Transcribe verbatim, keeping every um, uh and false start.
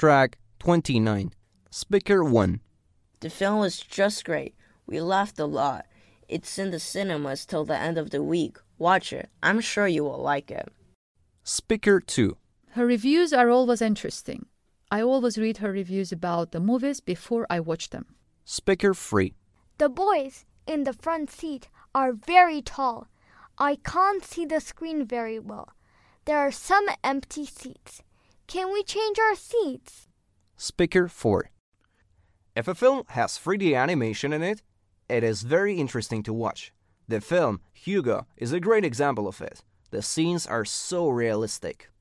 Track twenty-nine. Speaker one. The film was just great. We laughed a lot. It's in the cinemas till the end of the week. Watch it. I'm sure you will like it. Speaker two. Her reviews are always interesting. I always read her reviews about the movies before I watch them. Speaker three. The boys in the front seat are very tall. I can't see the screen very well. There are some empty seats. Can we change our seats? Speaker four. If a film has three D animation in it, it is very interesting to watch. The film Hugo is a great example of it. The scenes are so realistic.